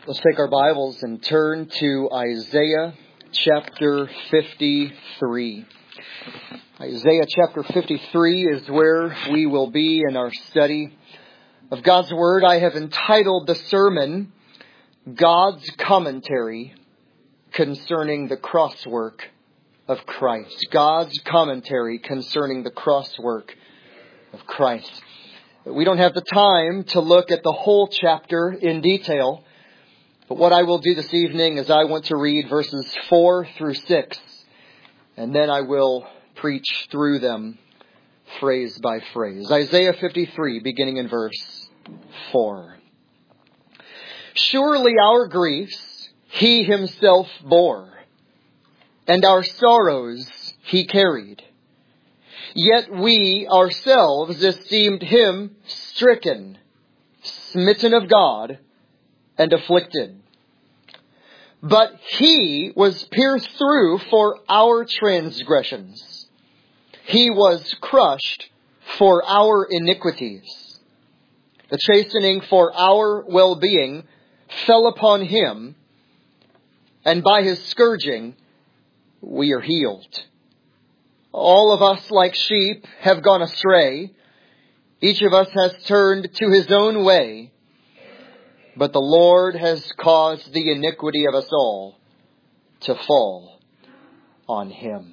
Let's take our Bibles and turn to Isaiah chapter 53. Isaiah chapter 53 is where we will be in our study of God's Word. I have entitled the sermon, God's Commentary Concerning the Crosswork of Christ. God's Commentary Concerning the Crosswork of Christ. We don't have the time to look at the whole chapter in detail. But what I will do this evening is I want to read verses 4 through 6, and then I will preach through them phrase by phrase. Isaiah 53, beginning in verse 4. Surely our griefs He Himself bore, and our sorrows He carried. Yet we ourselves esteemed Him stricken, smitten of God, and afflicted. But He was pierced through for our transgressions. He was crushed for our iniquities. The chastening for our well-being fell upon Him, and by His scourging we are healed. All of us like sheep have gone astray. Each of us has turned to his own way. But the Lord has caused the iniquity of us all to fall on Him.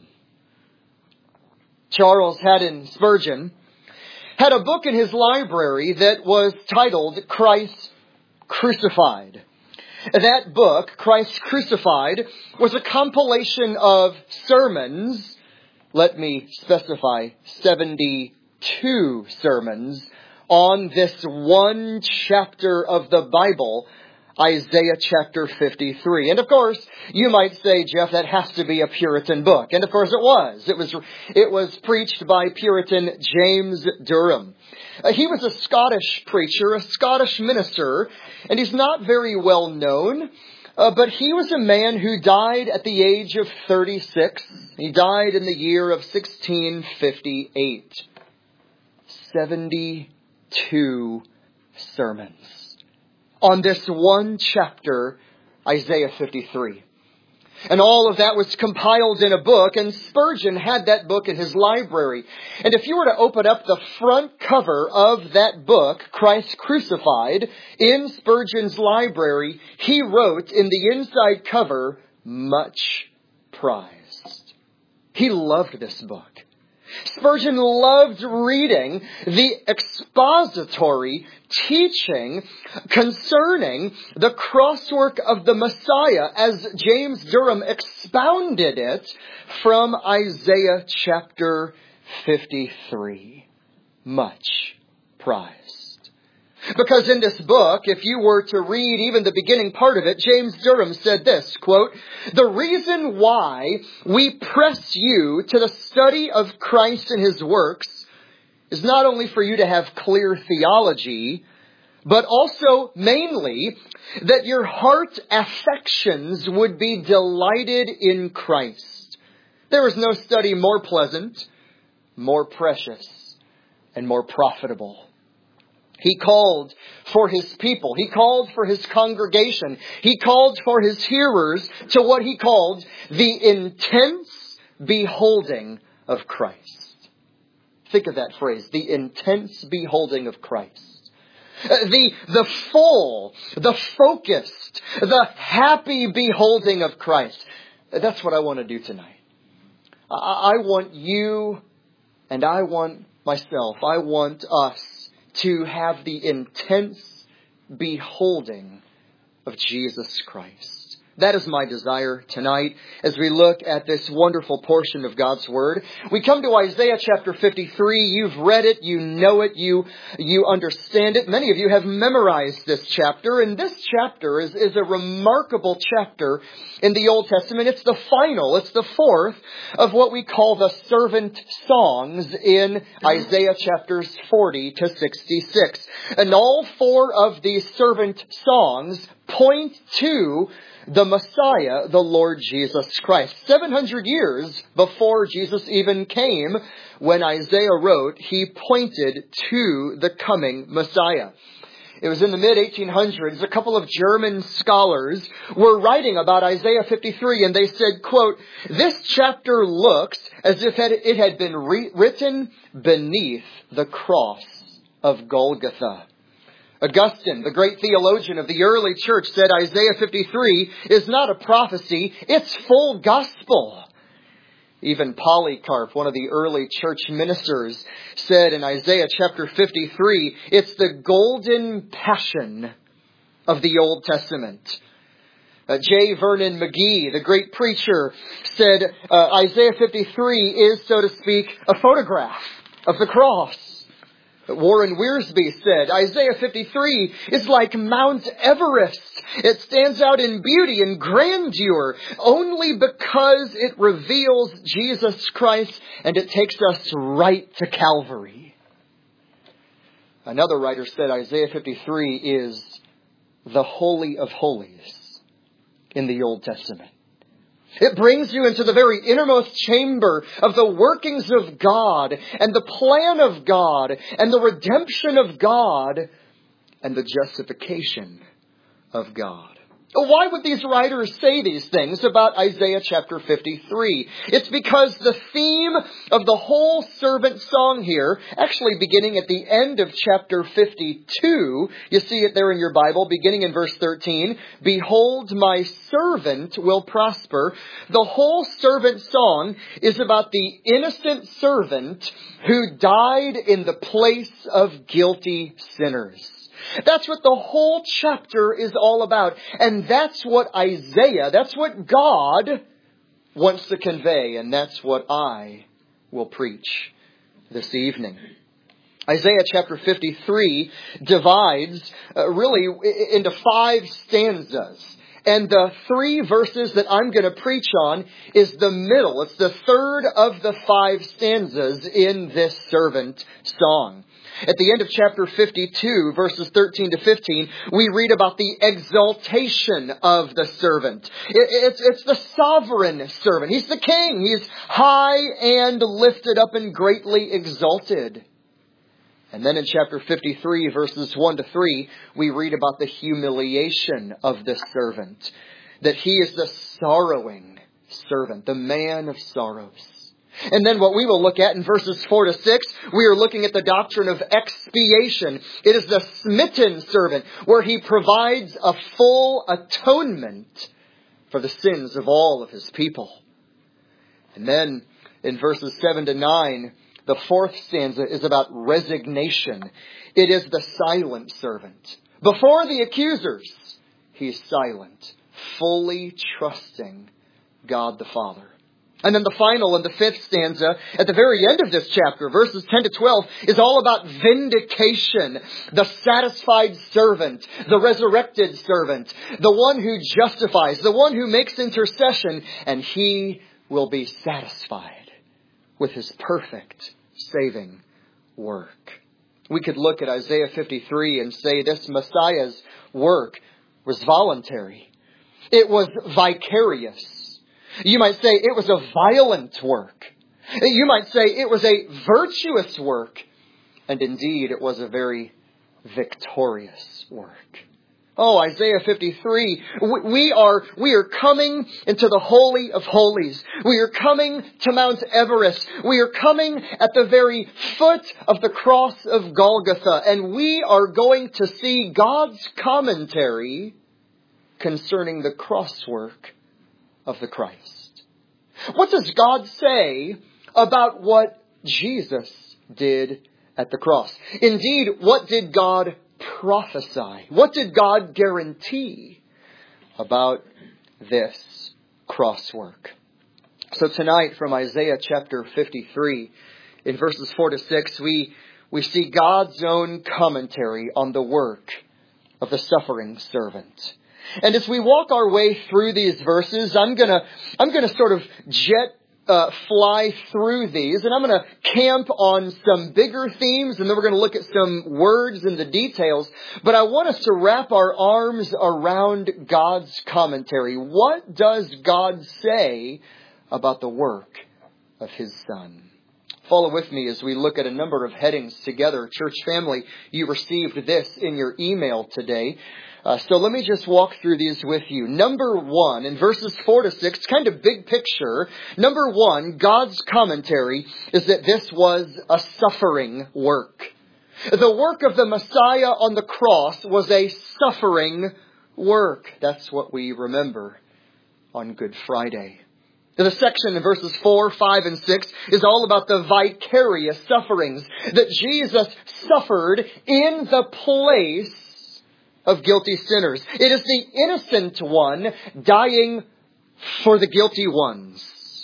Charles Haddon Spurgeon had a book in his library that was titled Christ Crucified. That book, Christ Crucified, was a compilation of sermons, let me specify, 72 sermons, on this one chapter of the Bible, Isaiah chapter 53. And of course, you might say, Jeff, that has to be a Puritan book. And of course it was. It was preached by Puritan James Durham. He was a Scottish preacher, a Scottish minister, and he's not very well known. But he was a man who died at the age of 36. He died in the year of 1658. 72 sermons on this one chapter, Isaiah 53. And all of that was compiled in a book, and Spurgeon had that book in his library. And if you were to open up the front cover of that book, Christ Crucified, in Spurgeon's library, he wrote in the inside cover, much prized. He loved this book. Spurgeon loved reading the expository teaching concerning the crosswork of the Messiah as James Durham expounded it from Isaiah chapter 53. Much prized. Because in this book, if you were to read even the beginning part of it, James Durham said this, quote, "The reason why we press you to the study of Christ and His works is not only for you to have clear theology, but also mainly that your heart affections would be delighted in Christ. There is no study more pleasant, more precious, and more profitable." He called for His people. He called for His congregation. He called for His hearers to what He called the intense beholding of Christ. Think of that phrase, the intense beholding of Christ. The full, the focused, the happy beholding of Christ. That's what I want to do tonight. I want you and I want myself. I want us to have the intense beholding of Jesus Christ. That is my desire tonight as we look at this wonderful portion of God's Word. We come to Isaiah chapter 53. You've read it. You know it. You understand it. Many of you have memorized this chapter. And this chapter is a remarkable chapter in the Old Testament. It's the final. It's the fourth of what we call the servant songs in Isaiah chapters 40 to 66. And all four of these servant songs point to the Messiah, the Lord Jesus Christ. 700 years before Jesus even came, when Isaiah wrote, he pointed to the coming Messiah. It was in the mid-1800s. A couple of German scholars were writing about Isaiah 53, and they said, quote, "This chapter looks as if it had been written beneath the cross of Golgotha." Augustine, the great theologian of the early church, said Isaiah 53 is not a prophecy, it's full gospel. Even Polycarp, one of the early church ministers, said in Isaiah chapter 53, it's the golden passion of the Old Testament. J. Vernon McGee, the great preacher, said Isaiah 53 is, so to speak, a photograph of the cross. Warren Wiersbe said, Isaiah 53 is like Mount Everest. It stands out in beauty and grandeur only because it reveals Jesus Christ and it takes us right to Calvary. Another writer said Isaiah 53 is the Holy of Holies in the Old Testament. It brings you into the very innermost chamber of the workings of God and the plan of God and the redemption of God and the justification of God. Why would these writers say these things about Isaiah chapter 53? It's because the theme of the whole servant song here, actually beginning at the end of chapter 52, you see it there in your Bible, beginning in verse 13, "Behold, my servant will prosper." The whole servant song is about the innocent servant who died in the place of guilty sinners. That's what the whole chapter is all about. And that's what that's what God wants to convey. And that's what I will preach this evening. Isaiah chapter 53 divides really into 5 stanzas. And the 3 verses that I'm going to preach on is the middle. It's the third of the 5 stanzas in this servant song. At the end of chapter 52, verses 13 to 15, we read about the exaltation of the servant. It's the sovereign servant. He's the king. He's high and lifted up and greatly exalted. And then in chapter 53, verses 1 to 3, we read about the humiliation of this servant. That he is the sorrowing servant, the man of sorrows. And then what we will look at in verses 4 to 6, we are looking at the doctrine of expiation. It is the smitten servant, where he provides a full atonement for the sins of all of his people. And then in verses 7 to 9, the 4th stanza is about resignation. It is the silent servant. Before the accusers, he's silent, fully trusting God the Father. And then the final and the 5th stanza, at the very end of this chapter, verses 10 to 12, is all about vindication. The satisfied servant, the resurrected servant, the one who justifies, the one who makes intercession, and he will be satisfied with his perfect saving work. We could look at Isaiah 53 and say this Messiah's work was voluntary. It was vicarious. You might say it was a violent work. You might say it was a virtuous work. And indeed, it was a very victorious work. Oh, Isaiah 53. We are coming into the Holy of Holies. We are coming to Mount Everest. We are coming at the very foot of the cross of Golgotha. And we are going to see God's commentary concerning the crosswork of the Christ. What does God say about what Jesus did at the cross? Indeed, what did God prophesy? What did God guarantee about this crosswork? So tonight from Isaiah chapter 53, in verses 4 to 6, we see God's own commentary on the work of the suffering servant. And as we walk our way through these verses, I'm gonna sort of fly through these, and I'm gonna camp on some bigger themes, and then we're gonna look at some words and the details. But I want us to wrap our arms around God's commentary. What does God say about the work of His Son? Follow with me as we look at a number of headings together. Church family, you received this in your email today. So let me just walk through these with you. Number 1, in verses 4 to 6, kind of big picture. Number 1, God's commentary is that this was a suffering work. The work of the Messiah on the cross was a suffering work. That's what we remember on Good Friday. The section in verses 4, 5, and 6 is all about the vicarious sufferings that Jesus suffered in the place of guilty sinners. It is the innocent one dying for the guilty ones.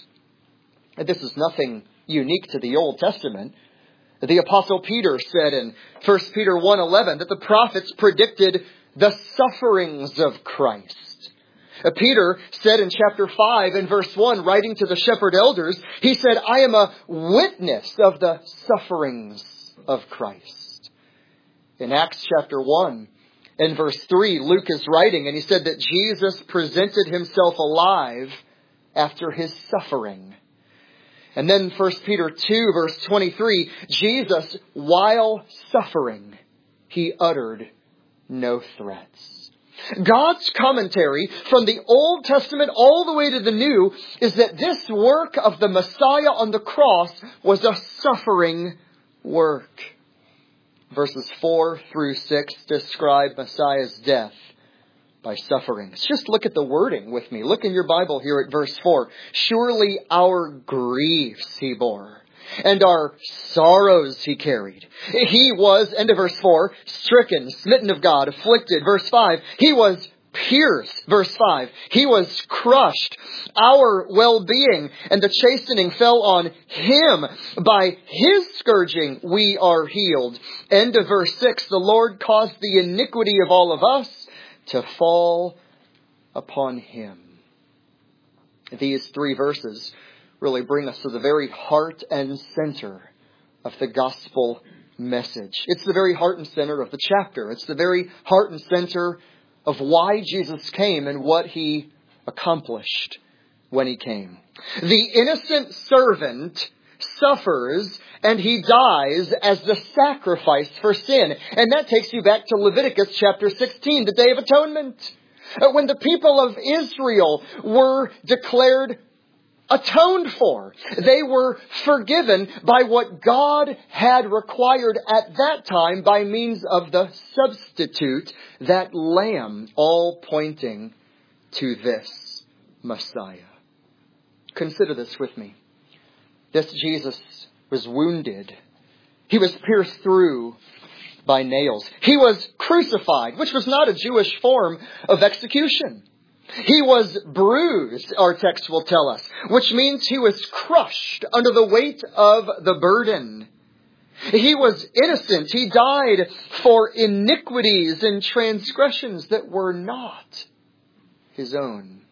And this is nothing unique to the Old Testament. The Apostle Peter said in 1 Peter 1:11 that the prophets predicted the sufferings of Christ. Peter said in chapter 5 and verse 1, writing to the shepherd elders, he said, I am a witness of the sufferings of Christ. In Acts chapter 1 and verse 3, Luke is writing, and he said that Jesus presented himself alive after his suffering. And then 1 Peter 2 verse 23, Jesus, while suffering, he uttered no threats. God's commentary from the Old Testament all the way to the New is that this work of the Messiah on the cross was a suffering work. Verses 4 through 6 describe Messiah's death by sufferings. Just look at the wording with me. Look in your Bible here at verse 4. Surely our griefs he bore, and our sorrows he carried. He was, end of verse 4, stricken, smitten of God, afflicted. Verse 5, he was pierced. Verse 5, he was crushed. Our well-being and the chastening fell on him. By his scourging we are healed. End of verse 6, the Lord caused the iniquity of all of us to fall upon him. These 3 verses really bring us to the very heart and center of the gospel message. It's the very heart and center of the chapter. It's the very heart and center of why Jesus came and what he accomplished when he came. The innocent servant suffers and he dies as the sacrifice for sin. And that takes you back to Leviticus chapter 16, the Day of Atonement. When the people of Israel were declared atoned for. They were forgiven by what God had required at that time by means of the substitute, that lamb, all pointing to this Messiah. Consider this with me. This Jesus was wounded. He was pierced through by nails. He was crucified, which was not a Jewish form of execution. He was bruised, our text will tell us, which means he was crushed under the weight of the burden. He was innocent. He died for iniquities and transgressions that were not his own.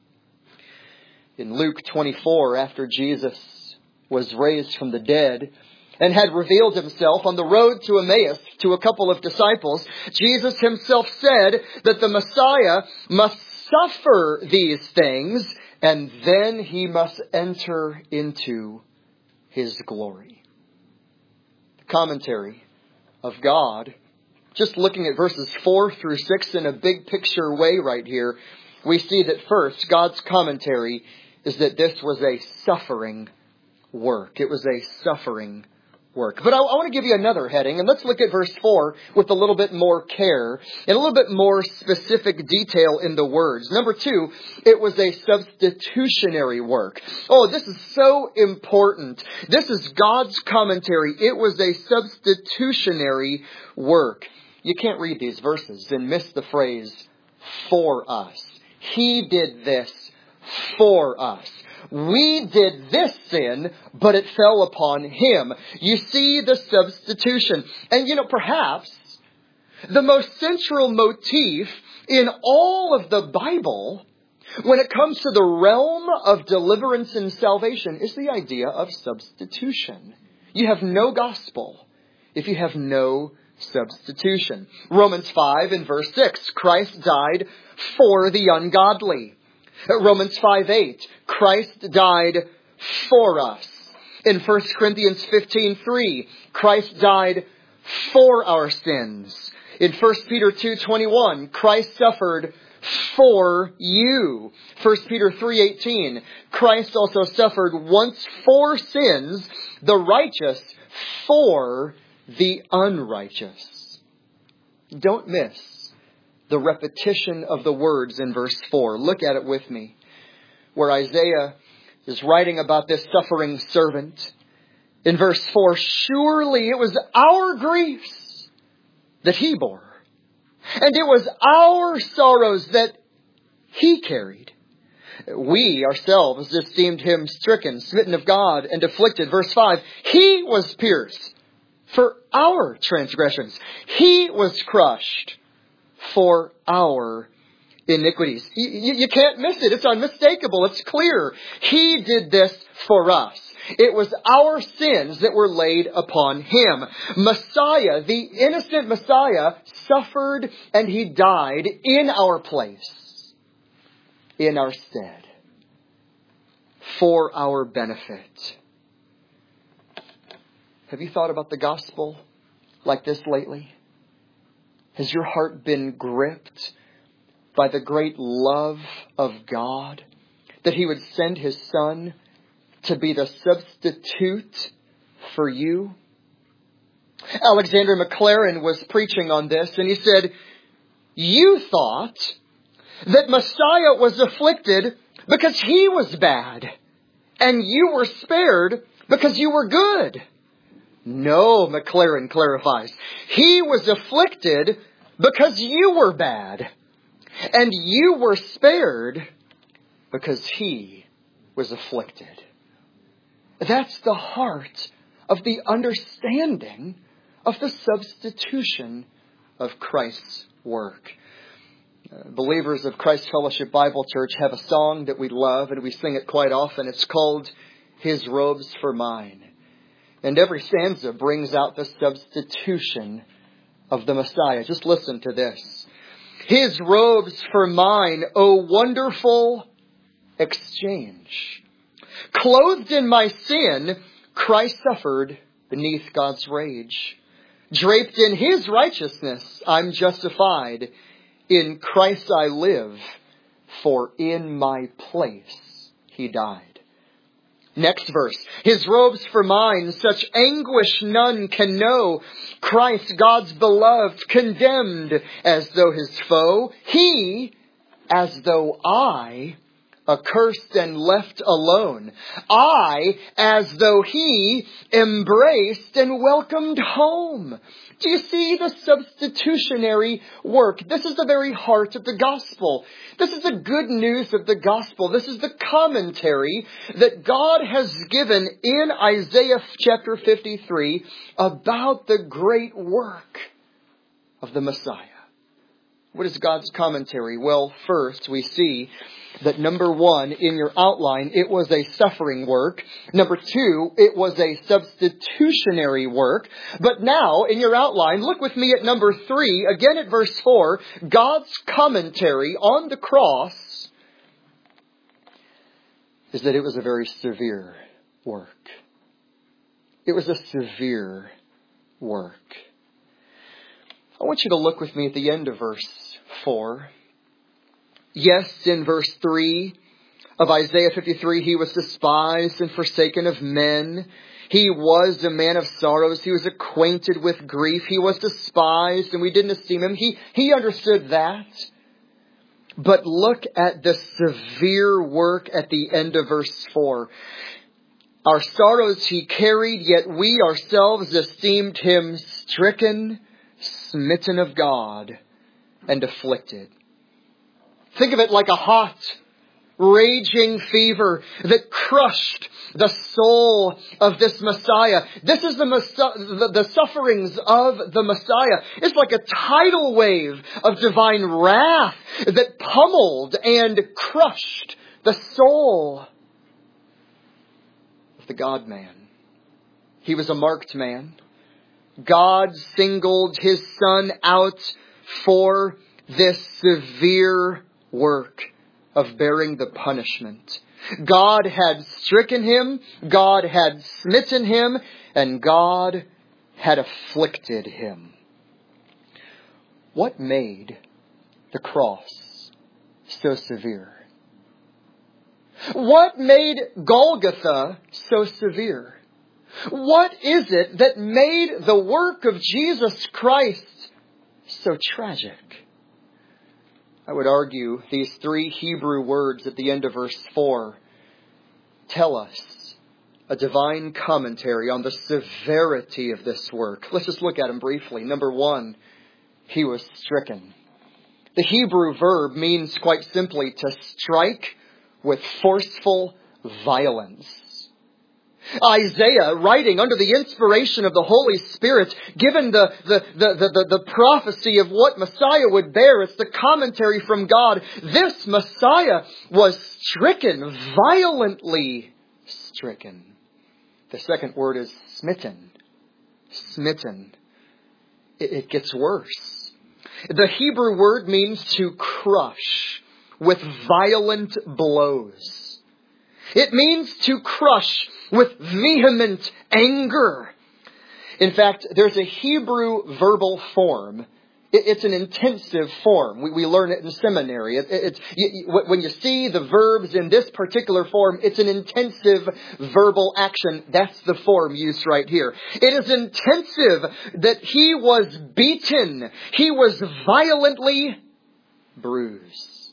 In Luke 24, after Jesus was raised from the dead and had revealed himself on the road to Emmaus to a couple of disciples, Jesus himself said that the Messiah must suffer these things, and then he must enter into his glory. The commentary of God, just looking at verses 4 through 6 in a big picture way right here, we see that first, God's commentary is that this was a suffering work. It was a suffering work. But I want to give you another heading, and let's look at verse 4 with a little bit more care and a little bit more specific detail in the words. Number 2, it was a substitutionary work. Oh, this is so important. This is God's commentary. It was a substitutionary work. You can't read these verses and miss the phrase, for us. He did this for us. We did this sin, but it fell upon him. You see the substitution. And perhaps the most central motif in all of the Bible when it comes to the realm of deliverance and salvation is the idea of substitution. You have no gospel if you have no substitution. Romans 5 and verse 6, Christ died for the ungodly. Romans 5:8, Christ died for us. In 1 Corinthians 15:3, Christ died for our sins. In 1 Peter 2:21, Christ suffered for you. 1 Peter 3:18, Christ also suffered once for sins, the righteous for the unrighteous. Don't miss the repetition of the words in verse 4. Look at it with me, where Isaiah is writing about this suffering servant. In verse 4, surely it was our griefs that he bore, and it was our sorrows that he carried. We ourselves esteemed him stricken, smitten of God, and afflicted. Verse 5, he was pierced for our transgressions. He was crushed for our iniquities. You can't miss it. It's unmistakable. It's clear. He did this for us. It was our sins that were laid upon him. Messiah, the innocent Messiah, suffered and he died in our place, in our stead, for our benefit. Have you thought about the gospel like this lately? Has your heart been gripped by the great love of God, that he would send his Son to be the substitute for you? Alexander McLaren was preaching on this, and he said, you thought that Messiah was afflicted because he was bad, and you were spared because you were good. No, McLaren clarifies, he was afflicted because you were bad, and you were spared because he was afflicted. That's the heart of the understanding of the substitution of Christ's work. Believers of Christ Fellowship Bible Church have a song that we love, and we sing it quite often. It's called His Robes for Mine. And every stanza brings out the substitution of the Messiah. Just listen to this. His robes for mine, O wonderful exchange. Clothed in my sin, Christ suffered beneath God's rage. Draped in his righteousness, I'm justified. In Christ I live, for in my place he died. Next verse. His robes for mine, such anguish none can know. Christ, God's beloved, condemned as though his foe. He, as though I, accursed and left alone. I, as though he, embraced and welcomed home. Do you see the substitutionary work? This is the very heart of the gospel. This is the good news of the gospel. This is the commentary that God has given in Isaiah chapter 53 about the great work of the Messiah. What is God's commentary? Well, first we see that number one, in your outline, it was a suffering work. Number two, it was a substitutionary work. But now, in your outline, look with me at number three, again at verse 4, God's commentary on the cross is that it was a very severe work. It was a severe work. I want you to look with me at the end of verse 4. Yes, in verse 3 of Isaiah 53, he was despised and forsaken of men. He was a man of sorrows. He was acquainted with grief. He was despised and we didn't esteem him. He understood that. But look at the severe work at the end of verse 4. Our sorrows he carried, yet we ourselves esteemed him stricken, smitten of God, and afflicted. Think of it like a hot, raging fever that crushed the soul of this Messiah. This is the sufferings of the Messiah. It's like a tidal wave of divine wrath that pummeled and crushed the soul of the God-man. He was a marked man. God singled his Son out for this severe work of bearing the punishment. God had stricken him, God had smitten him, and God had afflicted him. What made the cross so severe? What made Golgotha so severe? What is it that made the work of Jesus Christ so tragic? I would argue these three Hebrew words at the end of verse 4 tell us a divine commentary on the severity of this work. Let's just look at them briefly. Number one, he was stricken. The Hebrew verb means quite simply to strike with forceful violence. Isaiah, writing under the inspiration of the Holy Spirit, given the prophecy of what Messiah would bear, it's the commentary from God. This Messiah was stricken, violently stricken. The second word is smitten. Smitten. It gets worse. The Hebrew word means to crush with violent blows. It means to crush with vehement anger. In fact, there's a Hebrew verbal form. It's an intensive form. We learn it in seminary. When you see the verbs in this particular form, it's an intensive verbal action. That's the form used right here. It is intensive that he was beaten. He was violently bruised.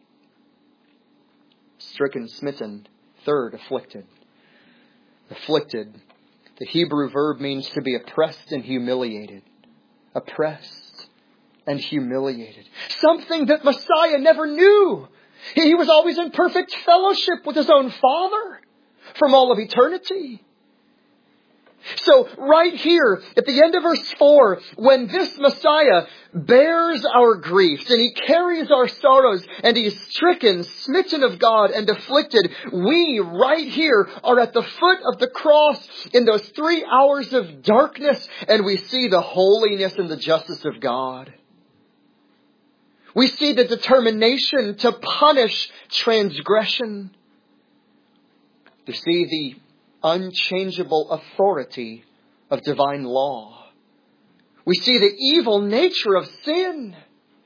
Stricken, smitten. Third, afflicted. Afflicted. The Hebrew verb means to be oppressed and humiliated. Oppressed and humiliated. Something that Messiah never knew. He was always in perfect fellowship with his own Father from all of eternity. So right here at the end of verse 4, when this Messiah bears our griefs and he carries our sorrows and he is stricken, smitten of God and afflicted, we right here are at the foot of the cross in those 3 hours of darkness, and we see the holiness and the justice of God. We see the determination to punish transgression. You see the unchangeable authority of divine law. We see the evil nature of sin.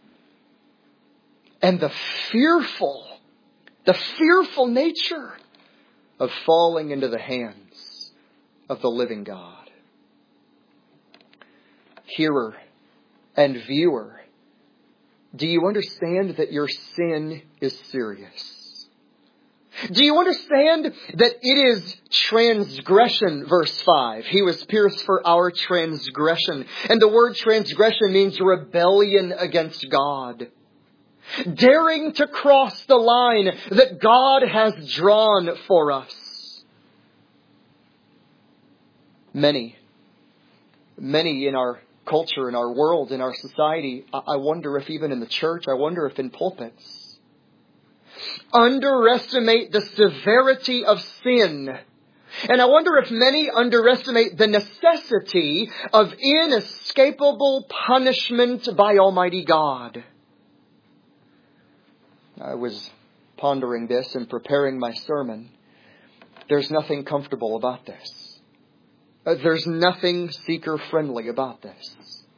And the fearful nature of falling into the hands of the living God. Hearer and viewer, do you understand that your sin is serious? Do you understand that it is transgression, verse 5? He was pierced for our transgression. And the word transgression means rebellion against God. Daring to cross the line that God has drawn for us. Many in our culture, in our world, in our society, I wonder if even in the church, I wonder if in pulpits, underestimate the severity of sin. And I wonder if many underestimate the necessity of inescapable punishment by Almighty God. I was pondering this and preparing my sermon. There's nothing comfortable about this. There's nothing seeker-friendly about this.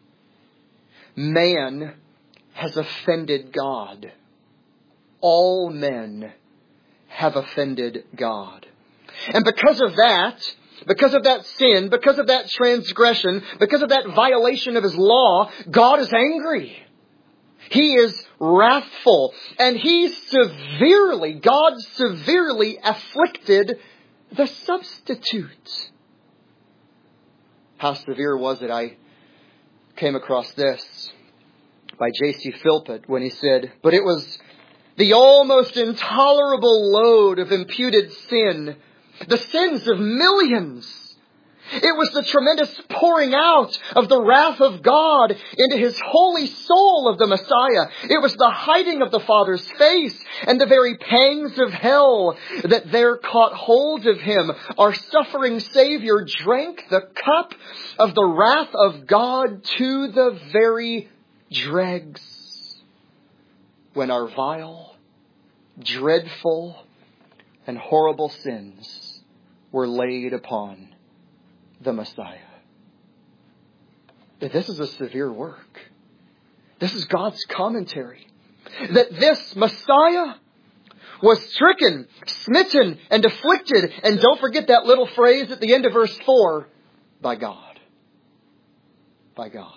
Man has offended God. All men have offended God. And because of that sin, because of that transgression, because of that violation of His law, God is angry. He is wrathful. And God severely afflicted the substitute. How severe was it? I came across this by J.C. Philpott when he said, "But it was the almost intolerable load of imputed sin, the sins of millions. It was the tremendous pouring out of the wrath of God into His holy soul of the Messiah. It was the hiding of the Father's face and the very pangs of hell that there caught hold of Him. Our suffering Savior drank the cup of the wrath of God to the very dregs. When our vile, dreadful and horrible sins were laid upon the Messiah. This is a severe work. This is God's commentary. That this Messiah was stricken, smitten, and afflicted. And don't forget that little phrase at the end of verse 4. By God. By God.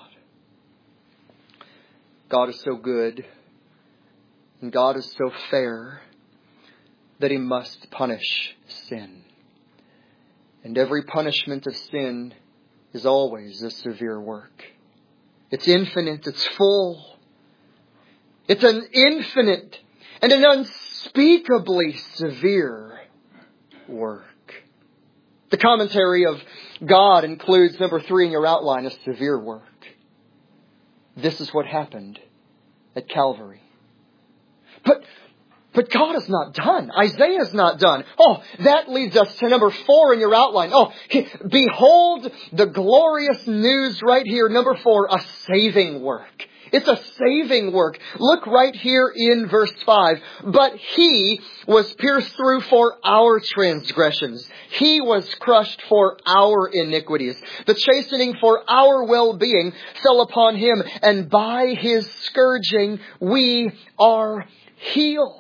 God is so good. And God is so fair that He must punish sin. And every punishment of sin is always a severe work. It's infinite. It's full. It's an infinite and an unspeakably severe work. The commentary of God includes number 3 in your outline, a severe work. This is what happened at Calvary. But God is not done. Isaiah is not done. Oh, that leads us to number 4 in your outline. Oh, behold the glorious news right here. Number 4, a saving work. It's a saving work. Look right here in verse 5. But He was pierced through for our transgressions. He was crushed for our iniquities. The chastening for our well-being fell upon Him. And by His scourging we are healed.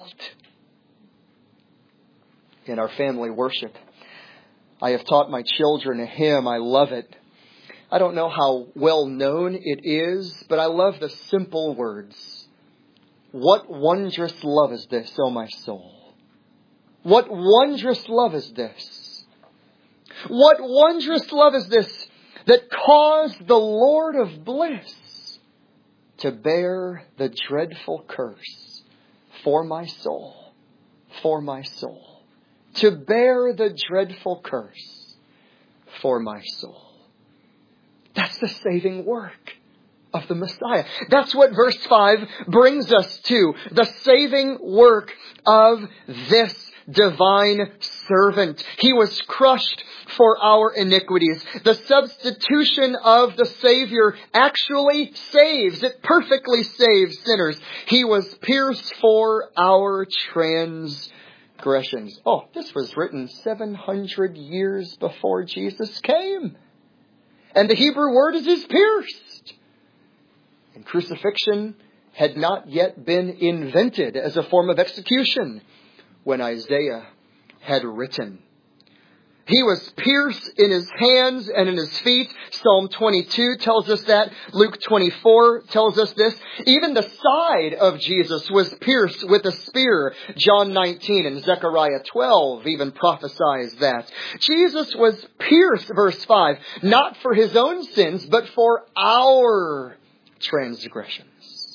In our family worship, I have taught my children a hymn. I love it. I don't know how well known it is, but I love the simple words. What wondrous love is this, O my soul? What wondrous love is this? What wondrous love is this that caused the Lord of bliss to bear the dreadful curse for my soul, for my soul. To bear the dreadful curse for my soul. That's the saving work of the Messiah. That's what verse 5 brings us to. The saving work of this divine servant. He was crushed for our iniquities. The substitution of the Savior actually saves. It perfectly saves sinners. He was pierced for our transgressions. Oh, this was written 700 years before Jesus came. And the Hebrew word is pierced. And crucifixion had not yet been invented as a form of execution when Isaiah had written. He was pierced in His hands and in His feet. Psalm 22 tells us that. Luke 24 tells us this. Even the side of Jesus was pierced with a spear. John 19 and Zechariah 12 even prophesies that. Jesus was pierced, verse 5, not for His own sins, but for our transgressions.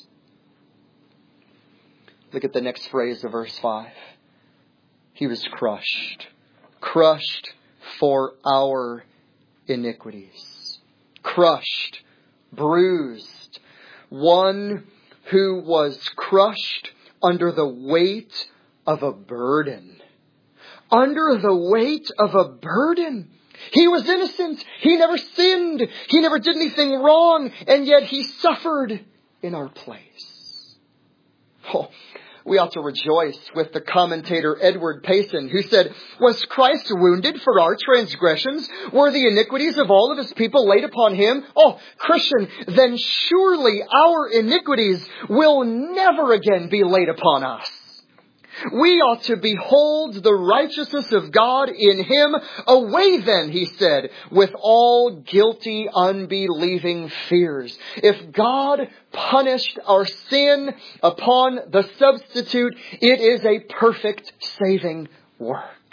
Look at the next phrase of verse 5. He was crushed. Crushed for our iniquities. Crushed, bruised. One who was crushed under the weight of a burden. Under the weight of a burden. He was innocent. He never sinned. He never did anything wrong. And yet He suffered in our place. Oh, we ought to rejoice with the commentator Edward Payson, who said, was Christ wounded for our transgressions? Were the iniquities of all of His people laid upon Him? Oh, Christian, then surely our iniquities will never again be laid upon us. We ought to behold the righteousness of God in Him. Away then, he said, with all guilty, unbelieving fears. If God punished our sin upon the substitute, it is a perfect saving work.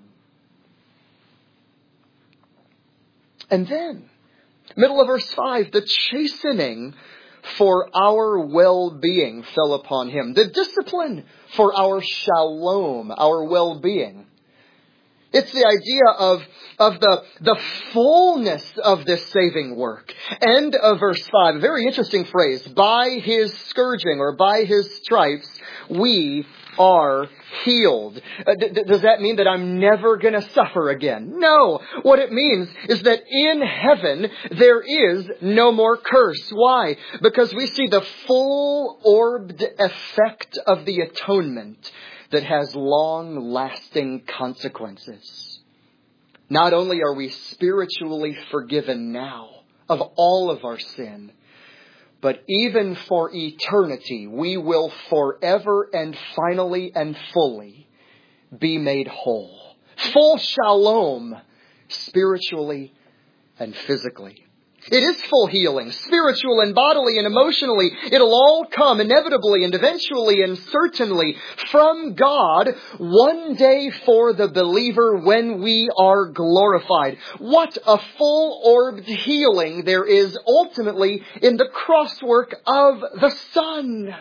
And then, middle of verse 5, the chastening for our well-being fell upon Him. The discipline for our shalom, our well-being. It's the idea of the fullness of this saving work. End of verse 5. A very interesting phrase. By His scourging or by His stripes, we are healed. Does that mean that I'm never going to suffer again? No. What it means is that in heaven, there is no more curse. Why? Because we see the full-orbed effect of the atonement that has long-lasting consequences. Not only are we spiritually forgiven now of all of our sin, but even for eternity, we will forever and finally and fully be made whole. Full shalom, spiritually and physically. It is full healing, spiritual and bodily and emotionally. It'll all come inevitably and eventually and certainly from God one day for the believer when we are glorified. What a full-orbed healing there is ultimately in the crosswork of the Son.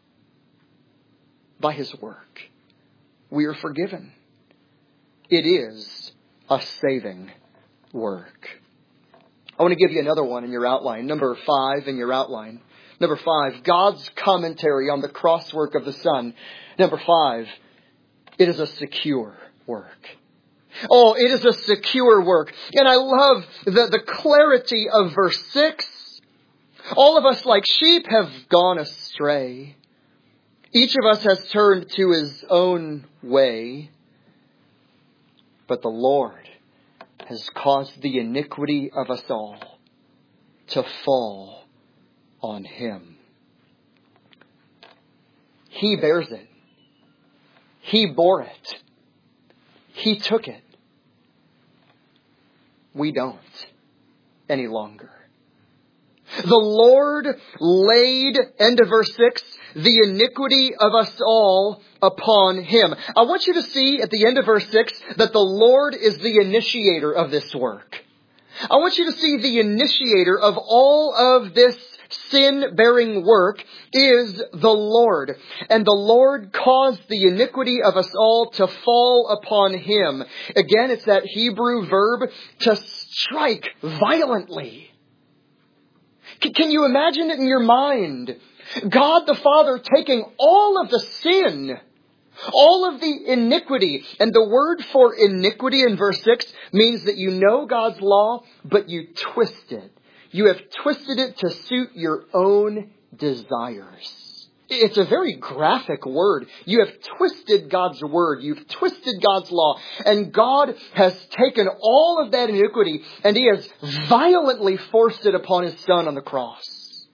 By His work, we are forgiven. It is a saving work. I want to give you another one in your outline. Number 5 in your outline. Number 5, God's commentary on the crosswork of the Son. Number 5, it is a secure work. Oh, it is a secure work. And I love the clarity of verse 6. All of us like sheep have gone astray. Each of us has turned to his own way. But the Lord has caused the iniquity of us all to fall on Him. He bears it. He bore it. He took it. We don't any longer. The Lord laid, end of verse 6, the iniquity of us all upon Him. I want you to see at the end of verse 6 that the Lord is the initiator of this work. I want you to see the initiator of all of this sin-bearing work is the Lord. And the Lord caused the iniquity of us all to fall upon Him. Again, it's that Hebrew verb to strike violently. Can you imagine it in your mind? God the Father taking all of the sin, all of the iniquity. And the word for iniquity in verse 6 means that you know God's law, but you twist it. You have twisted it to suit your own desires. It's a very graphic word. You have twisted God's word. You've twisted God's law. And God has taken all of that iniquity and He has violently forced it upon His Son on the cross.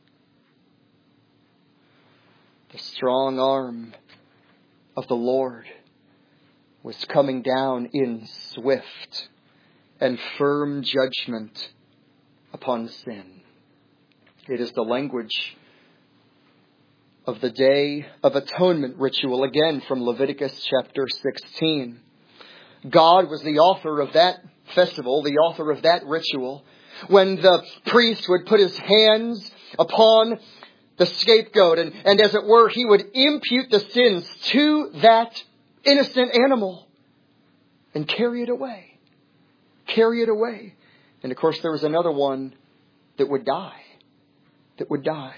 The strong arm of the Lord was coming down in swift and firm judgment upon sin. It is the language of the Day of Atonement ritual, again from Leviticus chapter 16. God was the author of that festival, the author of that ritual, when the priest would put his hands upon the scapegoat and as it were, he would impute the sins to that innocent animal and carry it away. Carry it away. And of course there was another one that would die. That would die.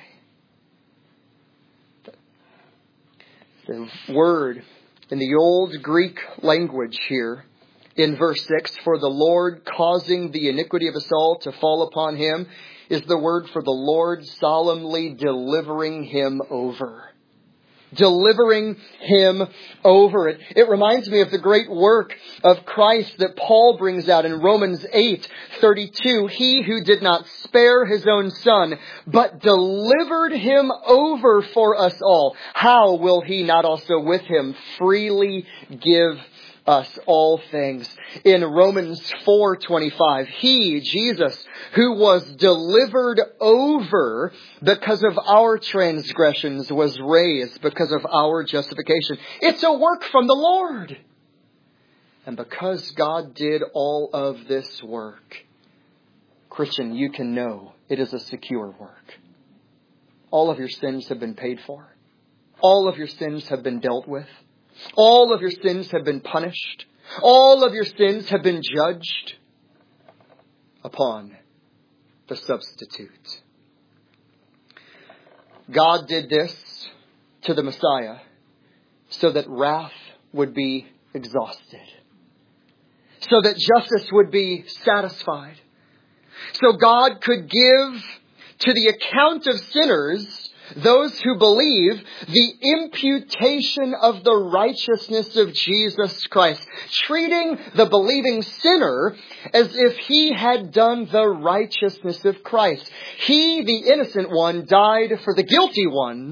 The word in the old Greek language here in verse 6, for the Lord causing the iniquity of us all to fall upon Him, is the word for the Lord solemnly delivering Him over. Delivering Him over. It reminds me of the great work of Christ that Paul brings out in Romans 8:32. He who did not spare His own Son, but delivered Him over for us all. How will He not also with Him freely give us all things? In Romans 4:25, He, Jesus, who was delivered over because of our transgressions, was raised because of our justification. It's a work from the Lord. And because God did all of this work, Christian, you can know it is a secure work. All of your sins have been paid for. All of your sins have been dealt with. All of your sins have been punished. All of your sins have been judged upon the substitute. God did this to the Messiah so that wrath would be exhausted, so that justice would be satisfied, so God could give to the account of sinners, those who believe, the imputation of the righteousness of Jesus Christ, treating the believing sinner as if he had done the righteousness of Christ. He, the innocent one, died for the guilty ones,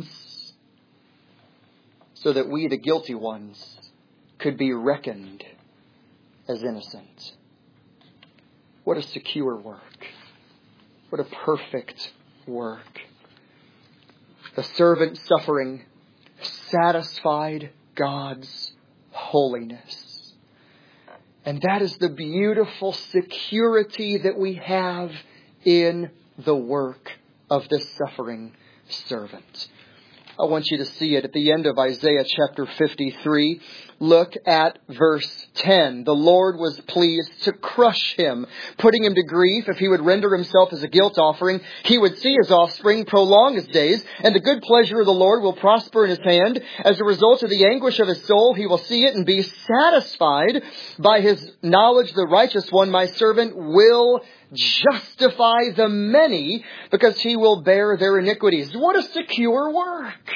so that we, the guilty ones, could be reckoned as innocent. What a secure work. What a perfect work. The servant suffering satisfied God's holiness. And that is the beautiful security that we have in the work of this suffering servant. I want you to see it at the end of Isaiah chapter 53. Look at verse 10. The Lord was pleased to crush him, putting him to grief. If he would render himself as a guilt offering, he would see his offspring prolong his days, and the good pleasure of the Lord will prosper in his hand. As a result of the anguish of his soul, he will see it and be satisfied. By his knowledge, the righteous one, my servant, will justify the many, because he will bear their iniquities. What a secure work!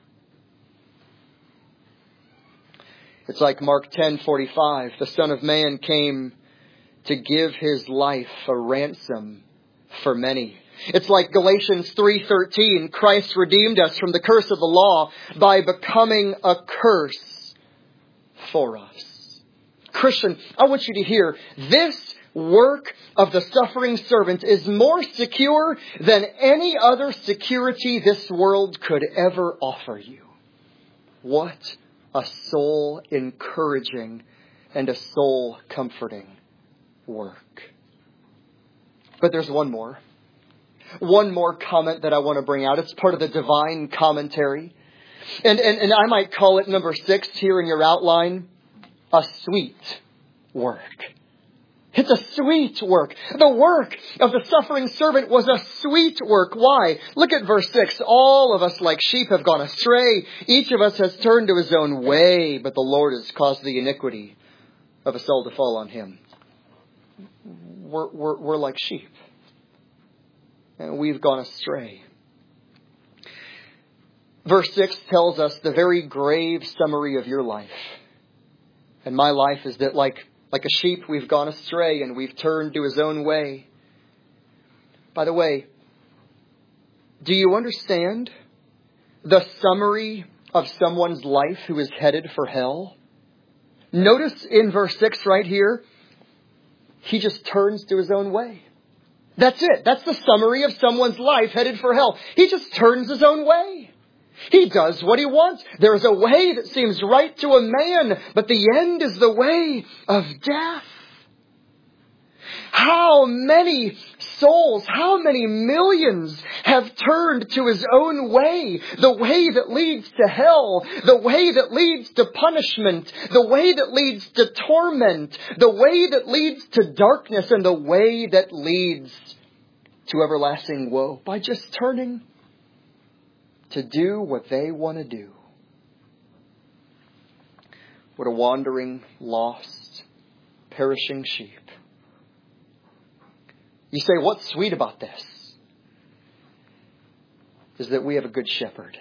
It's like Mark 10:45. The Son of Man came to give his life a ransom for many. It's like Galatians 3:13. Christ redeemed us from the curse of the law by becoming a curse for us. Christian, I want you to hear this work of the suffering servant is more secure than any other security this world could ever offer you. What a soul encouraging and a soul comforting work. But there's one more comment that I want to bring out. It's part of the divine commentary. And I might call it number 6 here in your outline, a sweet work. It's a sweet work. The work of the suffering servant was a sweet work. Why? Look at verse 6. All of us like sheep have gone astray. Each of us has turned to his own way, but the Lord has caused the iniquity of us all to fall on him. We're like sheep, and we've gone astray. Verse 6 tells us the very grave summary of your life. And my life is that like a sheep, we've gone astray and we've turned to his own way. By the way, do you understand the summary of someone's life who is headed for hell? Notice in verse 6 right here, he just turns to his own way. That's it. That's the summary of someone's life headed for hell. He just turns his own way. He does what he wants. There is a way that seems right to a man, but the end is the way of death. How many souls, how many millions have turned to his own way? The way that leads to hell, the way that leads to punishment, the way that leads to torment, the way that leads to darkness, and the way that leads to everlasting woe. By just turning to do what they want to do. What a wandering, lost, perishing sheep. You say, what's sweet about this? Is that we have a good shepherd.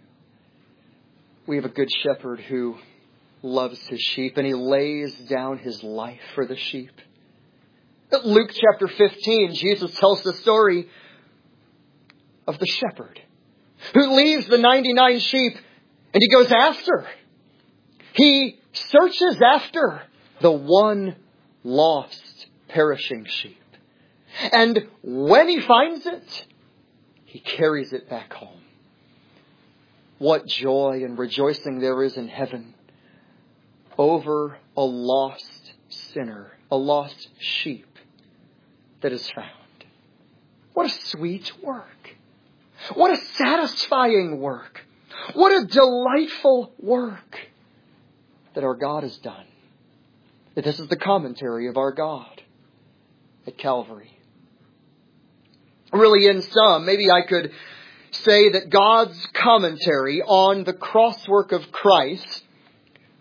We have a good shepherd who loves his sheep, and he lays down his life for the sheep. At Luke chapter 15, Jesus tells the story of the shepherd who leaves the 99 sheep and he goes after. He searches after the one lost, perishing sheep. And when he finds it, he carries it back home. What joy and rejoicing there is in heaven over a lost sinner, a lost sheep that is found. What a sweet work. What a satisfying work. What a delightful work that our God has done. This is the commentary of our God at Calvary. Really, in sum, maybe I could say that God's commentary on the cross work of Christ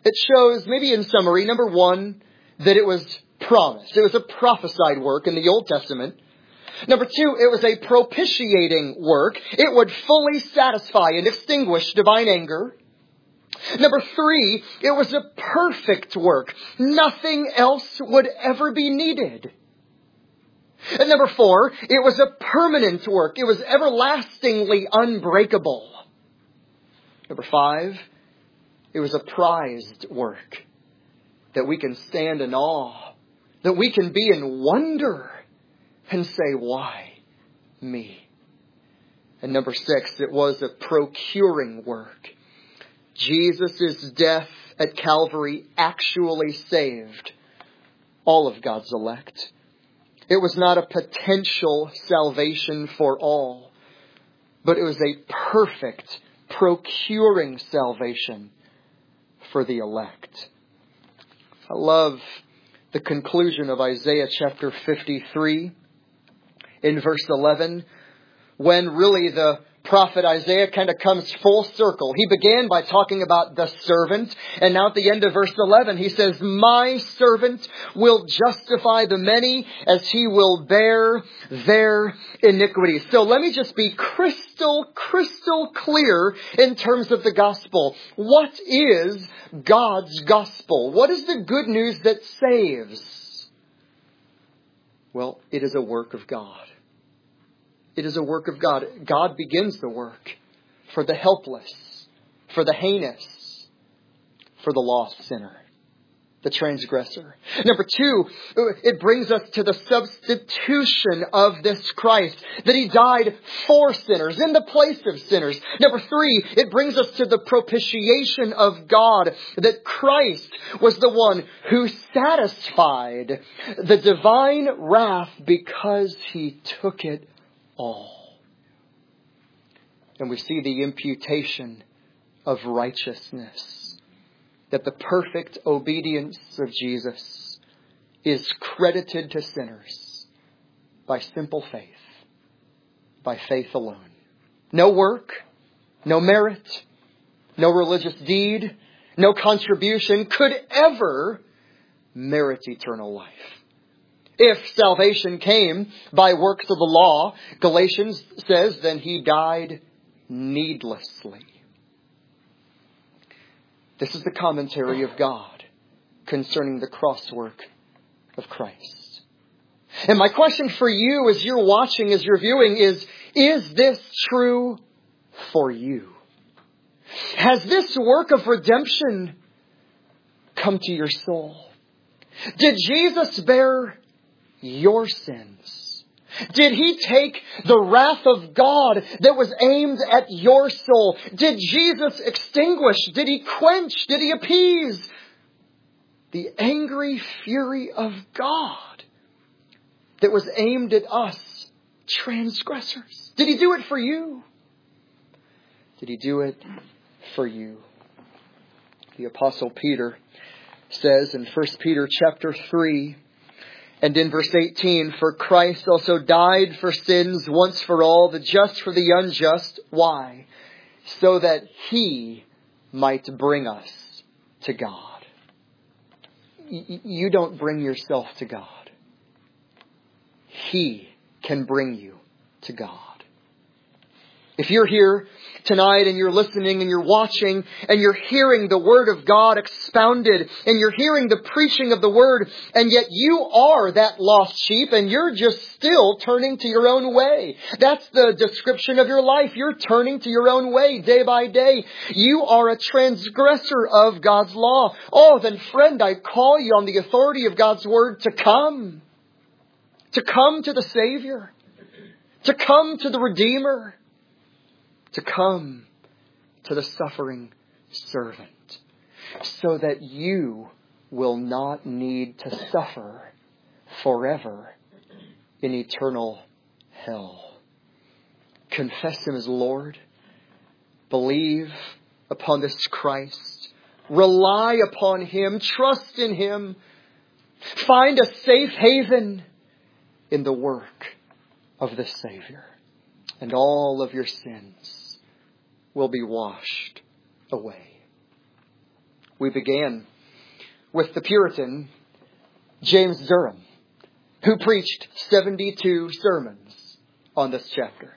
It shows, maybe in summary, number one, that it was promised. It was a prophesied work in the Old Testament. Number two, it was a propitiating work. It would fully satisfy and extinguish divine anger. Number three, it was a perfect work. Nothing else would ever be needed. And number four, it was a permanent work. It was everlastingly unbreakable. Number five, it was a prized work that we can stand in awe, that we can be in wonder and say, why me? And number six, it was a procuring work. Jesus' death at Calvary actually saved all of God's elect. It was not a potential salvation for all, but it was a perfect procuring salvation for the elect. I love the conclusion of Isaiah chapter 53 in verse 11, when really the prophet Isaiah kind of comes full circle. He began by talking about the servant, and now at the end of verse 11 he says, my servant will justify the many as he will bear their iniquities. So let me just be crystal clear in terms of the gospel. What is God's gospel? What is the good news that saves? Well, it is a work of God. It is a work of God. God begins the work for the helpless, for the heinous, for the lost sinner, the transgressor. Number two, it brings us to the substitution of this Christ, that He died for sinners, in the place of sinners. Number three, it brings us to the propitiation of God, that Christ was the one who satisfied the divine wrath because He took it all. And we see the imputation of righteousness, that the perfect obedience of Jesus is credited to sinners by simple faith, by faith alone. No work, no merit, no religious deed, no contribution could ever merit eternal life. If salvation came by works of the law, Galatians says, then He died needlessly. This is the commentary of God concerning the cross work of Christ. And my question for you as you're watching, as you're viewing is this true for you? Has this work of redemption come to your soul? Did Jesus bear your sins? Did He take the wrath of God that was aimed at your soul? Did Jesus extinguish? Did He quench? Did He appease the angry fury of God that was aimed at us, transgressors? Did He do it for you? Did He do it for you? The Apostle Peter says in 1 Peter chapter 3, and in verse 18, for Christ also died for sins once for all, the just for the unjust. Why? So that He might bring us to God. You don't bring yourself to God. He can bring you to God. If you're here tonight and you're listening and you're watching and you're hearing the Word of God expounded and you're hearing the preaching of the Word, and yet you are that lost sheep and you're just still turning to your own way. That's the description of your life. You're turning to your own way day by day. You are a transgressor of God's law. Oh, then friend, I call you on the authority of God's Word to come. To come to the Savior. To come to the Redeemer. To come to the suffering servant, so that you will not need to suffer forever in eternal hell. Confess Him as Lord. Believe upon this Christ. Rely upon Him. Trust in Him. Find a safe haven in the work of the Savior. And all of your sins will be washed away. we began with the Puritan James Durham, who preached 72 sermons on this chapter.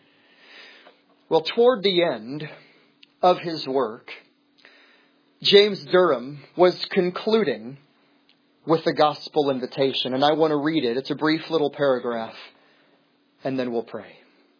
Well, toward the end of his work, James Durham was concluding with the gospel invitation. And I want to read it. It's a brief little paragraph. And then we'll pray.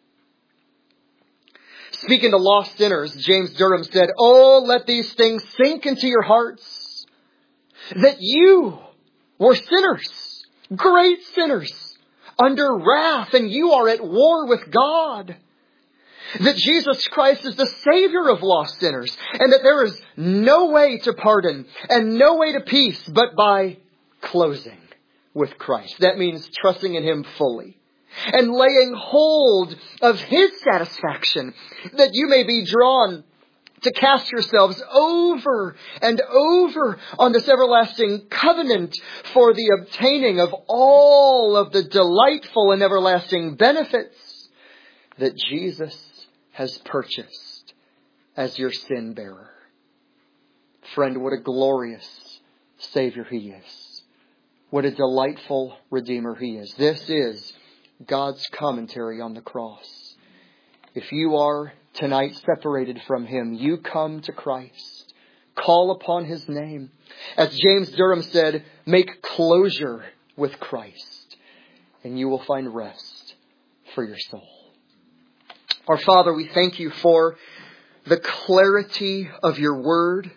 Speaking to lost sinners, James Durham said, "Oh, let these things sink into your hearts, that you were sinners, great sinners, under wrath, and you are at war with God. That Jesus Christ is the Savior of lost sinners, and that there is no way to pardon and no way to peace but by closing with Christ." That means trusting in Him fully and laying hold of His satisfaction, that you may be drawn to cast yourselves over and over on this everlasting covenant for the obtaining of all of the delightful and everlasting benefits that Jesus has purchased as your sin bearer. Friend, what a glorious Savior He is. What a delightful Redeemer He is. This is God's commentary on the cross. If you are tonight separated from Him, you come to Christ. Call upon His name. As James Durham said, make closure with Christ, and you will find rest for your soul. Our Father, we thank You for the clarity of Your word.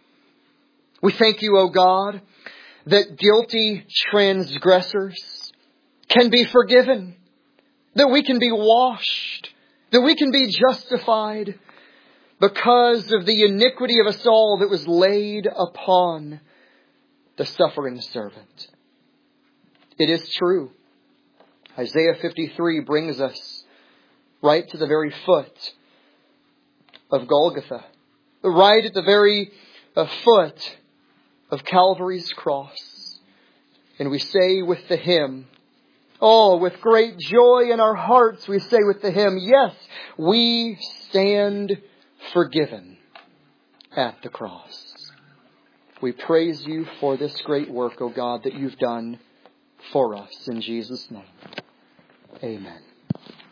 We thank You, O God, that guilty transgressors can be forgiven, that we can be washed, that we can be justified because of the iniquity of us all that was laid upon the suffering servant. It is true. Isaiah 53 brings us right to the very foot of Golgotha, right at the very foot of Calvary's cross. And we say with the hymn, oh, with great joy in our hearts, we say with the hymn, yes, we stand forgiven at the cross. We praise You for this great work, O God, that You've done for us. In Jesus' name, amen.